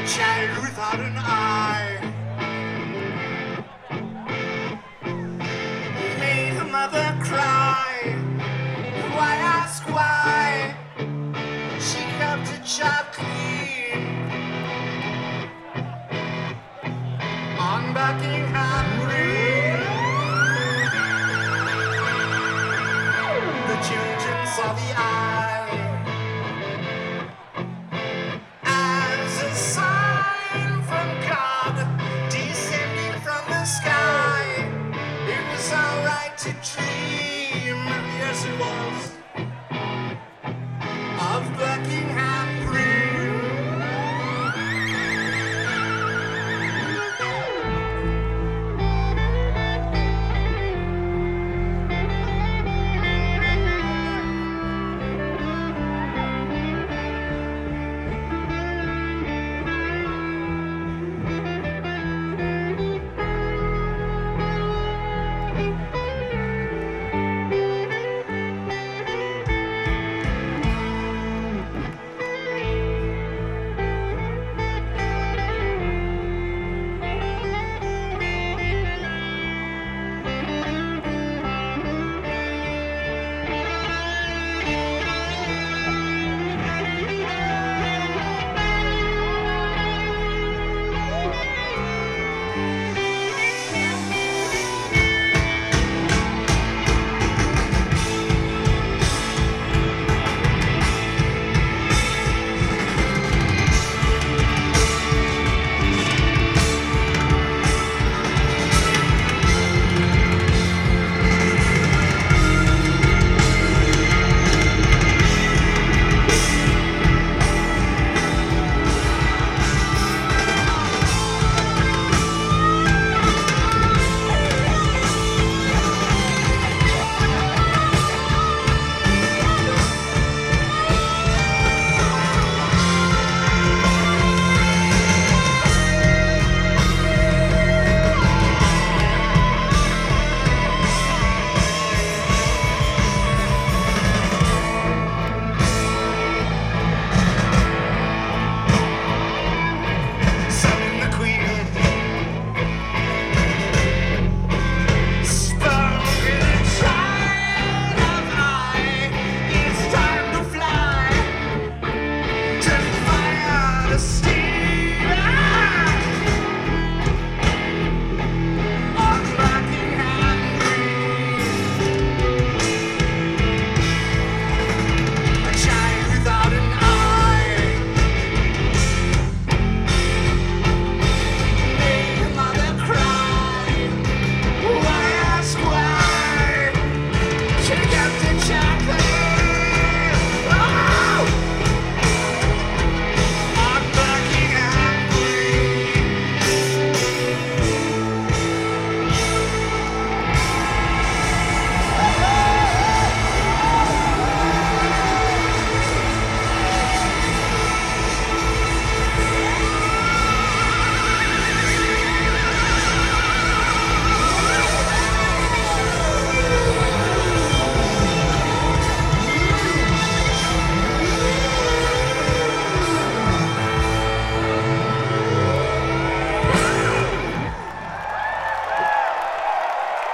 child without an eye made her mother cry. Why ask why? She kept a child clean on Buckingham Green. The children saw the eye as a sign from God descending from the sky. It was alright to dream, yes it was, of Buckingham Green.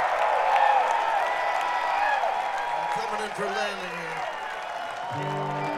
Coming in for landing here.